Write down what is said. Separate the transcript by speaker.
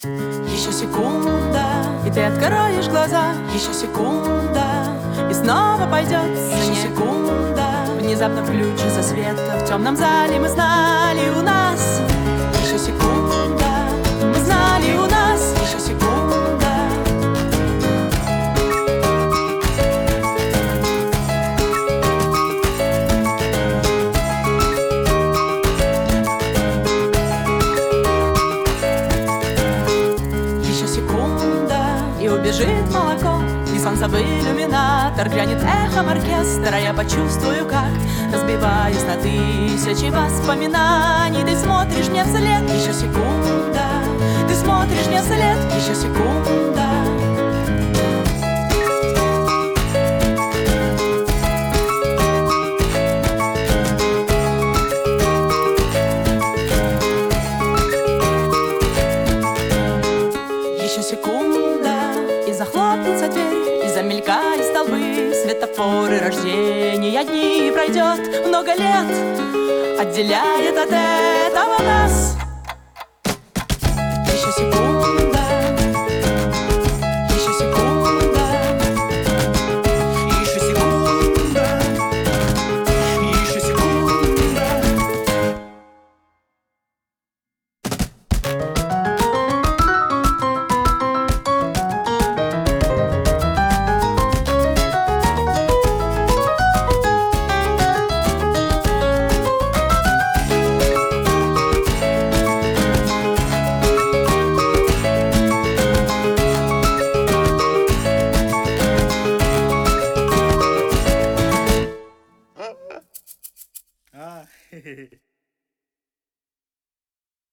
Speaker 1: Еще секунда, и ты откроешь глаза. Еще секунда, и снова пойдет. Еще секунда, внезапно включится свет. В темном зале мы знали у нас. Еще секунда, мы знали у нас. Еще секунда. Еще секунда, и убежит молоко, и солнцевый иллюминатор грянет эхом оркестра. Я почувствую, как разбиваюсь на тысячи воспоминаний. Ты смотришь мне вслед. Еще секунда, ты смотришь мне вслед. Еще секунда. Еще секунда, и захлопнется дверь, и замелькают столбы, светофоры рождения дни. Пройдет много лет, отделяет от этого нас.